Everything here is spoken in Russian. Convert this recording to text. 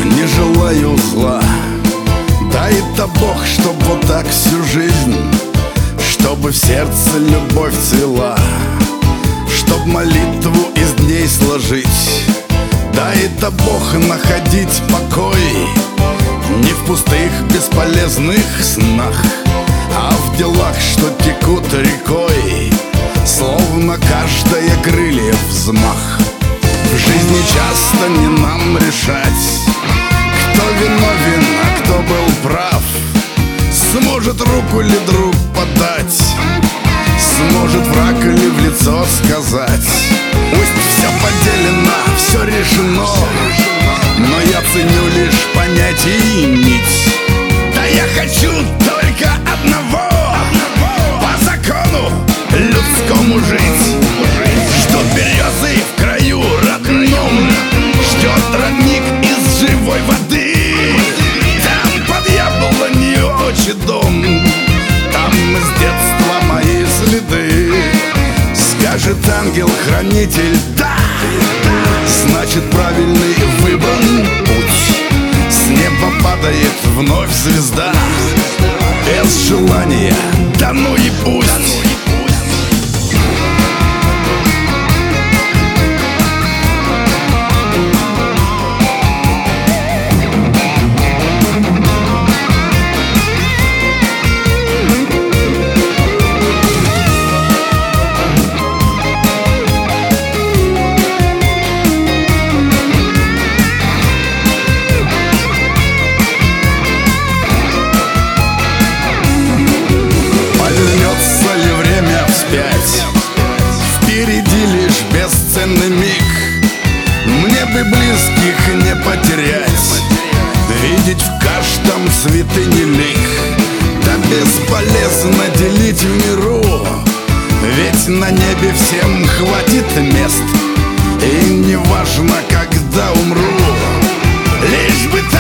не желаю зла. Дай-то Бог, чтоб вот так всю жизнь, чтобы в сердце любовь цвела, чтоб молитву из дней сложить. Дай-то Бог находить покой не в пустых бесполезных снах, а в делах, что текут рекой, словно каждое крылья взмах. В жизни часто не нам решать, кто виновен, а кто был прав. Сможет руку ли друг подать, сможет враг ли в лицо сказать. Пусть все поделено, все решено, но я ценю лишь понятий нить. Да я хочу только одного, по закону людскому жить. Ждут березы в краю родном, ждет родник из живой воды. Там под яблонью отчий дом, там с детства мои следы. Скажет ангел-хранитель да, значит правильный выбран путь. С неба падает вновь звезда, без желания да ну и пусть. Впереди лишь бесценный миг, мне бы близких не потерять, видеть в каждом святыне лик. Да бесполезно делить в миру, ведь на небе всем хватит мест. И не важно, когда умру, лишь бы